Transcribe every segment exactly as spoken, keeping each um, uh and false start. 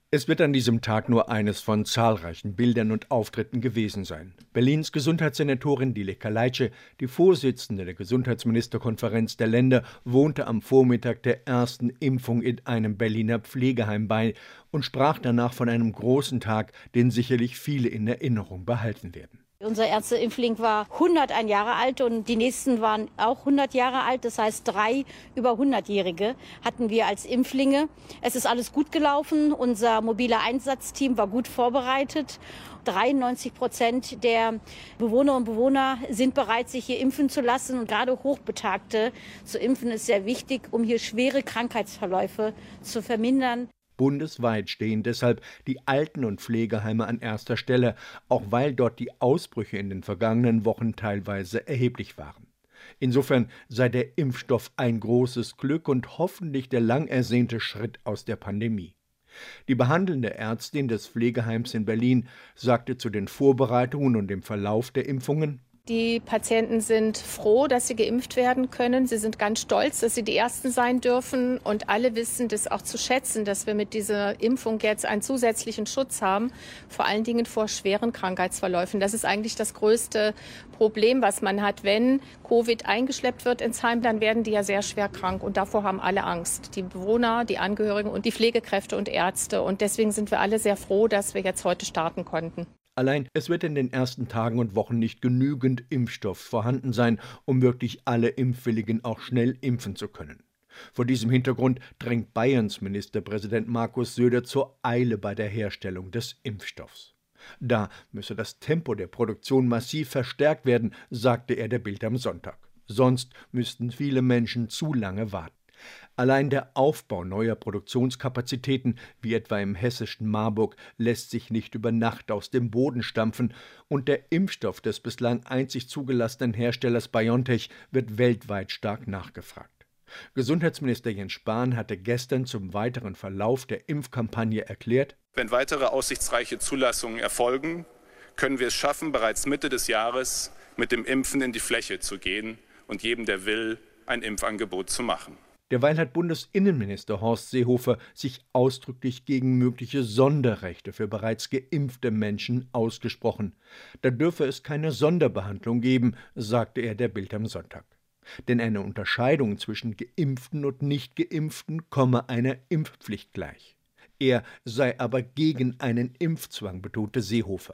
Es wird an diesem Tag nur eines von zahlreichen Bildern und Auftritten gewesen sein. Berlins Gesundheitssenatorin Dilek Kaleitsche, die Vorsitzende der Gesundheitsministerkonferenz der Länder, wohnte am Vormittag der ersten Impfung in einem Berliner Pflegeheim bei und sprach danach von einem großen Tag, den sicherlich viele in Erinnerung behalten werden. Unser erster Impfling war hunderteins Jahre alt und die nächsten waren auch hundert Jahre alt. Das heißt, drei über hundertjährige hatten wir als Impflinge. Es ist alles gut gelaufen. Unser mobiler Einsatzteam war gut vorbereitet. dreiundneunzig Prozent der Bewohner und Bewohner sind bereit, sich hier impfen zu lassen. Und gerade Hochbetagte zu impfen ist sehr wichtig, um hier schwere Krankheitsverläufe zu vermindern. Bundesweit stehen deshalb die Alten- und Pflegeheime an erster Stelle, auch weil dort die Ausbrüche in den vergangenen Wochen teilweise erheblich waren. Insofern sei der Impfstoff ein großes Glück und hoffentlich der lang ersehnte Schritt aus der Pandemie. Die behandelnde Ärztin des Pflegeheims in Berlin sagte zu den Vorbereitungen und dem Verlauf der Impfungen: Die Patienten sind froh, dass sie geimpft werden können. Sie sind ganz stolz, dass sie die Ersten sein dürfen. Und alle wissen das auch zu schätzen, dass wir mit dieser Impfung jetzt einen zusätzlichen Schutz haben, vor allen Dingen vor schweren Krankheitsverläufen. Das ist eigentlich das größte Problem, was man hat. Wenn Covid eingeschleppt wird ins Heim, dann werden die ja sehr schwer krank. Und davor haben alle Angst. Die Bewohner, die Angehörigen und die Pflegekräfte und Ärzte. Und deswegen sind wir alle sehr froh, dass wir jetzt heute starten konnten. Allein es wird in den ersten Tagen und Wochen nicht genügend Impfstoff vorhanden sein, um wirklich alle Impfwilligen auch schnell impfen zu können. Vor diesem Hintergrund drängt Bayerns Ministerpräsident Markus Söder zur Eile bei der Herstellung des Impfstoffs. Da müsse das Tempo der Produktion massiv verstärkt werden, sagte er der Bild am Sonntag. Sonst müssten viele Menschen zu lange warten. Allein der Aufbau neuer Produktionskapazitäten, wie etwa im hessischen Marburg, lässt sich nicht über Nacht aus dem Boden stampfen, und der Impfstoff des bislang einzig zugelassenen Herstellers BioNTech wird weltweit stark nachgefragt. Gesundheitsminister Jens Spahn hatte gestern zum weiteren Verlauf der Impfkampagne erklärt: Wenn weitere aussichtsreiche Zulassungen erfolgen, können wir es schaffen, bereits Mitte des Jahres mit dem Impfen in die Fläche zu gehen und jedem, der will, ein Impfangebot zu machen. Derweil hat Bundesinnenminister Horst Seehofer sich ausdrücklich gegen mögliche Sonderrechte für bereits geimpfte Menschen ausgesprochen. Da dürfe es keine Sonderbehandlung geben, sagte er der Bild am Sonntag. Denn eine Unterscheidung zwischen Geimpften und Nicht-Geimpften komme einer Impfpflicht gleich. Er sei aber gegen einen Impfzwang, betonte Seehofer.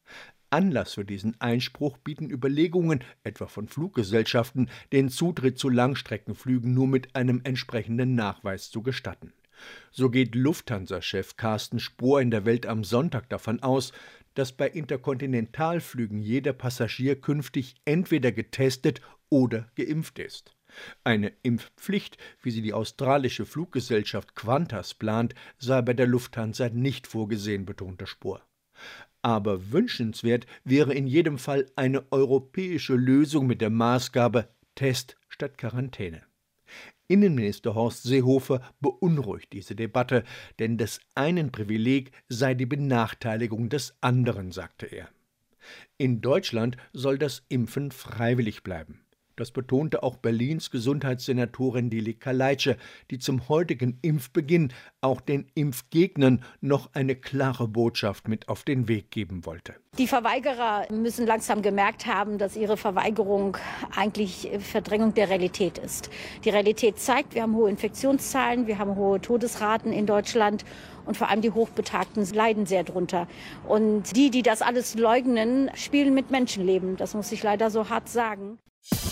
Anlass für diesen Einspruch bieten Überlegungen, etwa von Fluggesellschaften, den Zutritt zu Langstreckenflügen nur mit einem entsprechenden Nachweis zu gestatten. So geht Lufthansa-Chef Carsten Spohr in der Welt am Sonntag davon aus, dass bei Interkontinentalflügen jeder Passagier künftig entweder getestet oder geimpft ist. Eine Impfpflicht, wie sie die australische Fluggesellschaft Qantas plant, sei bei der Lufthansa nicht vorgesehen, betonte Spohr. Aber wünschenswert wäre in jedem Fall eine europäische Lösung mit der Maßgabe Test statt Quarantäne. Innenminister Horst Seehofer beunruhigt diese Debatte, denn des einen Privileg sei die Benachteiligung des anderen, sagte er. In Deutschland soll das Impfen freiwillig bleiben. Das betonte auch Berlins Gesundheitssenatorin Dilek Kaleitsche, die zum heutigen Impfbeginn auch den Impfgegnern noch eine klare Botschaft mit auf den Weg geben wollte. Die Verweigerer müssen langsam gemerkt haben, dass ihre Verweigerung eigentlich Verdrängung der Realität ist. Die Realität zeigt, wir haben hohe Infektionszahlen, wir haben hohe Todesraten in Deutschland und vor allem die Hochbetagten leiden sehr drunter. Und die, die das alles leugnen, spielen mit Menschenleben. Das muss ich leider so hart sagen.